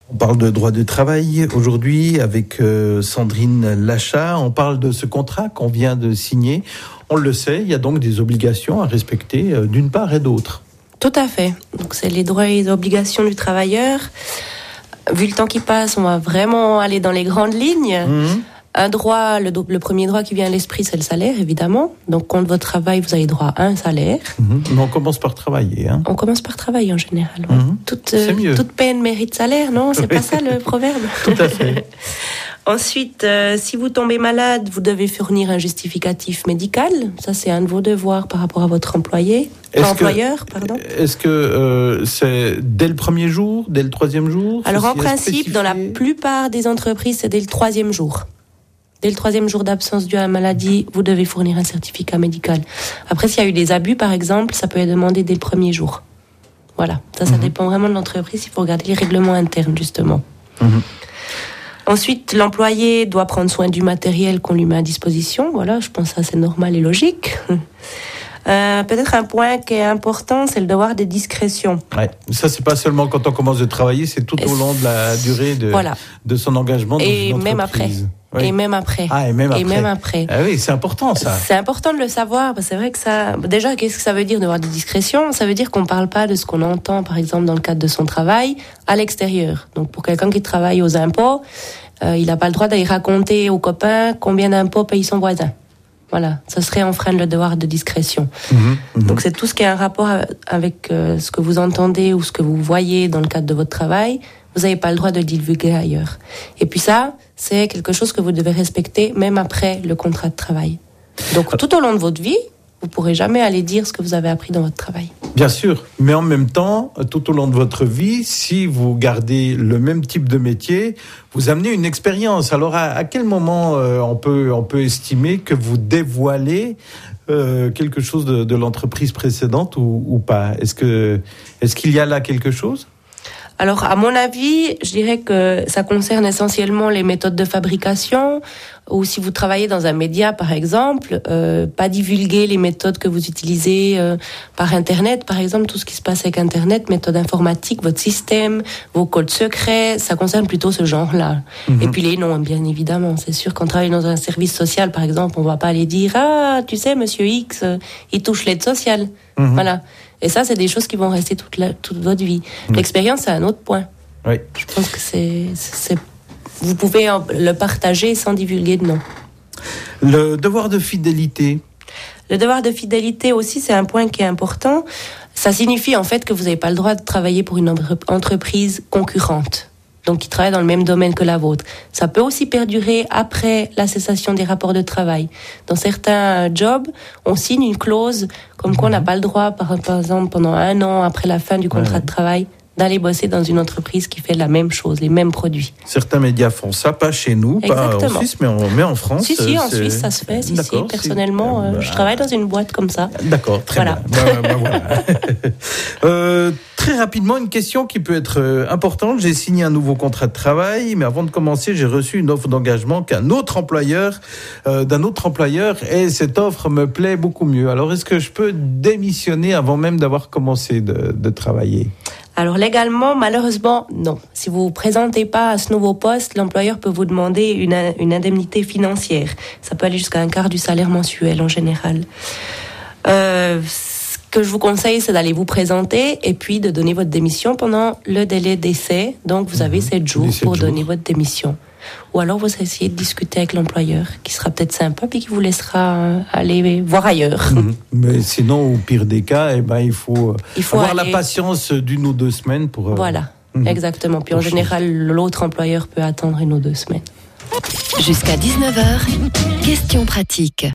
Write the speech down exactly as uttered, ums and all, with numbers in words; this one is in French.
On parle de droit du travail aujourd'hui avec euh, Sandrine Lachat. On parle de ce contrat qu'on vient de signer. On le sait, il y a donc des obligations à respecter euh, d'une part et d'autre. Tout à fait. Donc c'est les droits et les obligations du travailleur. Vu le temps qui passe, on va vraiment aller dans les grandes lignes. Mmh. Un droit, le, le premier droit qui vient à l'esprit, c'est le salaire, évidemment. Donc, compte votre travail, vous avez droit à un salaire. Mmh. Mais on commence par travailler. Hein. On commence par travailler en général. Ouais. Mmh. Toute, c'est mieux. Toute peine mérite salaire, non ? C'est oui. Pas ça le proverbe ? Tout à fait. Ensuite, euh, si vous tombez malade, vous devez fournir un justificatif médical. Ça, c'est un de vos devoirs par rapport à votre employé. Est-ce employeur, que, pardon. Est-ce que euh, c'est dès le premier jour, dès le troisième jour ? Alors, en principe, dans la plupart des entreprises, c'est dès le troisième jour. Dès le troisième jour d'absence due à la maladie, vous devez fournir un certificat médical. Après, s'il y a eu des abus, par exemple, ça peut être demandé dès le premier jour. Voilà, ça, ça mmh. dépend vraiment de l'entreprise. Il faut regarder les règlements internes, justement. Mmh. Ensuite, l'employé doit prendre soin du matériel qu'on lui met à disposition. Voilà, je pense que ça, c'est normal et logique. Euh, peut-être un point qui est important, c'est le devoir de discrétion. Ouais. Ça, c'est pas seulement quand on commence de travailler, c'est tout au long de la durée de, voilà. de son engagement dans et une entreprise. Même après. Oui. Et même après. Ah, et même après. Et même après. Ah oui, c'est important, ça. C'est important de le savoir, parce que c'est vrai que ça... Déjà, qu'est-ce que ça veut dire, devoir de discrétion ? Ça veut dire qu'on ne parle pas de ce qu'on entend, par exemple, dans le cadre de son travail, à l'extérieur. Donc, pour quelqu'un qui travaille aux impôts, euh, il n'a pas le droit d'aller raconter aux copains combien d'impôts paye son voisin. Voilà, ça serait enfreindre le devoir de discrétion. Mmh, mmh. Donc, c'est tout ce qui a un rapport avec euh, ce que vous entendez ou ce que vous voyez dans le cadre de votre travail. Vous n'avez pas le droit de le divulguer ailleurs. Et puis ça, c'est quelque chose que vous devez respecter même après le contrat de travail. Donc, tout au long de votre vie, vous ne pourrez jamais aller dire ce que vous avez appris dans votre travail. Bien sûr, mais en même temps, tout au long de votre vie, si vous gardez le même type de métier, vous amenez une expérience. Alors, à, à quel moment euh, on peut, on peut estimer que vous dévoilez euh, quelque chose de, de l'entreprise précédente ou, ou pas ? Est-ce que, est-ce qu'il y a là quelque chose ? Alors, à mon avis, je dirais que ça concerne essentiellement les méthodes de fabrication, ou si vous travaillez dans un média, par exemple, euh, pas divulguer les méthodes que vous utilisez euh, par Internet, par exemple, tout ce qui se passe avec Internet, méthode informatique, votre système, vos codes secrets, ça concerne plutôt ce genre-là. Mmh. Et puis les noms, bien évidemment. C'est sûr qu'on travaille dans un service social, par exemple, on va pas aller dire « Ah, tu sais, monsieur X, euh, il touche l'aide sociale. Mmh. » Voilà. Et ça, c'est des choses qui vont rester toute, la, toute votre vie. Mmh. L'expérience, c'est un autre point. Oui. Je pense que c'est, c'est, vous pouvez le partager sans divulguer de nom. Le devoir de fidélité. Le devoir de fidélité aussi, c'est un point qui est important. Ça signifie en fait que vous n'avez pas le droit de travailler pour une entreprise concurrente, donc qui travaille dans le même domaine que la vôtre. Ça peut aussi perdurer après la cessation des rapports de travail. Dans certains jobs, on signe une clause comme quoi on n'a pas le droit, par, par exemple, pendant un an après la fin du contrat ouais. de travail, d'aller bosser dans une entreprise qui fait la même chose, les mêmes produits. Certains médias font ça, pas chez nous, Exactement. Pas en Suisse, mais en, mais en France. Si, si, en c'est... Suisse, ça se fait. Si, si, personnellement, si. Euh, bah... je travaille dans une boîte comme ça. D'accord, très voilà. bien. Bah, bah, voilà. euh, très rapidement, une question qui peut être euh, importante. J'ai signé un nouveau contrat de travail, mais avant de commencer, j'ai reçu une offre d'engagement qu'un autre employeur, euh, d'un autre employeur, et cette offre me plaît beaucoup mieux. Alors, est-ce que je peux démissionner avant même d'avoir commencé de, de travailler ? Alors légalement, malheureusement, non. Si vous vous présentez pas à ce nouveau poste, l'employeur peut vous demander une, une indemnité financière. Ça peut aller jusqu'à un quart du salaire mensuel en général. Euh, ce que je vous conseille, c'est d'aller vous présenter et puis de donner votre démission pendant le délai d'essai. Donc vous avez sept jours pour jours. donner votre démission. Ou alors vous essayez de discuter avec l'employeur, qui sera peut-être sympa, puis qui vous laissera aller voir ailleurs. Mmh. Mais sinon, au pire des cas, eh ben, il faut, il faut avoir aller... la patience d'une ou deux semaines pour... Voilà, mmh. exactement. Puis en général, l'autre employeur peut attendre une ou deux semaines. Jusqu'à dix-neuf heures, questions pratiques.